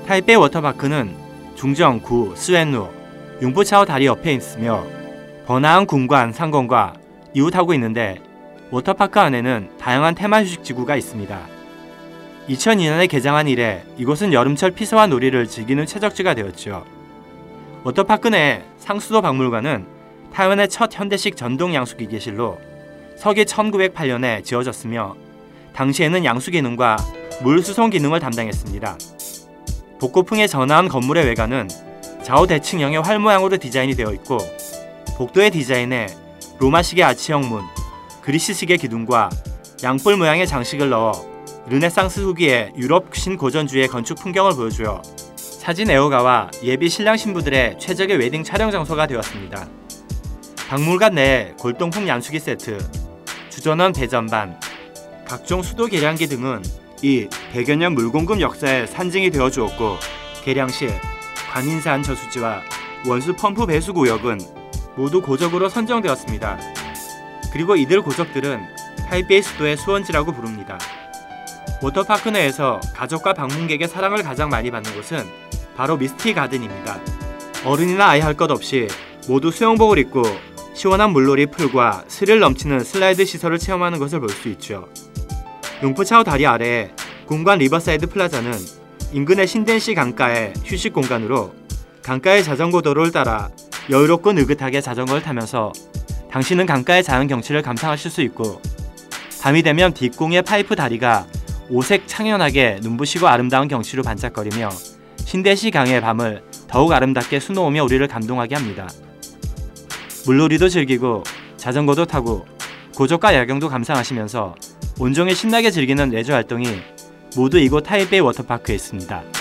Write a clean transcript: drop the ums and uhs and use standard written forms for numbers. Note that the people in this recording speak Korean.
타이베이 워터파크는 중정구 스웬루 융포차오 다리 옆에 있으며 번화한 군관 상공과 이웃하고 있는데 워터파크 안에는 다양한 테마 휴식지구가 있습니다. 2002년에 개장한 이래 이곳은 여름철 피서와 놀이를 즐기는 최적지가 되었죠. 워터파크 내 상수도 박물관은 타이완의 첫 현대식 전동 양수기계실로 서기 1908년에 지어졌으며 당시에는 양수 기능과 물 수송 기능을 담당했습니다. 복고풍의 전화한 건물의 외관은 좌우대칭형의 활 모양으로 디자인이 되어 있고 복도의 디자인에 로마식의 아치형 문, 그리스식의 기둥과 양뿔 모양의 장식을 넣어 르네상스 후기의 유럽 신고전주의 건축 풍경을 보여주어 사진 애호가와 예비 신랑 신부들의 최적의 웨딩 촬영 장소가 되었습니다. 박물관 내에 골동품 양수기 세트, 주전원 배전반, 각종 수도 계량기 등은 이 100여 년 물공급 역사의 산증이 되어 주었고 계량실, 관인산 저수지와 원수 펌프 배수 구역은 모두 고적으로 선정되었습니다. 그리고 이들 고적들은 타이베이 수도의 수원지라고 부릅니다. 워터파크 내에서 가족과 방문객의 사랑을 가장 많이 받는 곳은 바로 미스티 가든입니다. 어른이나 아이 할 것 없이 모두 수영복을 입고 시원한 물놀이 풀과 스릴 넘치는 슬라이드 시설을 체험하는 것을 볼 수 있죠. 용포차오 다리 아래의 공관 리버사이드 플라자는 인근의 신덴시 강가의 휴식 공간으로 강가의 자전거 도로를 따라 여유롭고 느긋하게 자전거를 타면서 당신은 강가의 자연 경치를 감상하실 수 있고 밤이 되면 뒷공의 파이프 다리가 오색 창연하게 눈부시고 아름다운 경치로 반짝거리며 신대시 강의 밤을 더욱 아름답게 수놓으며 우리를 감동하게 합니다. 물놀이도 즐기고 자전거도 타고 고적과 야경도 감상하시면서 온종일 신나게 즐기는 레저 활동이 모두 이곳 타이베이 워터파크에 있습니다.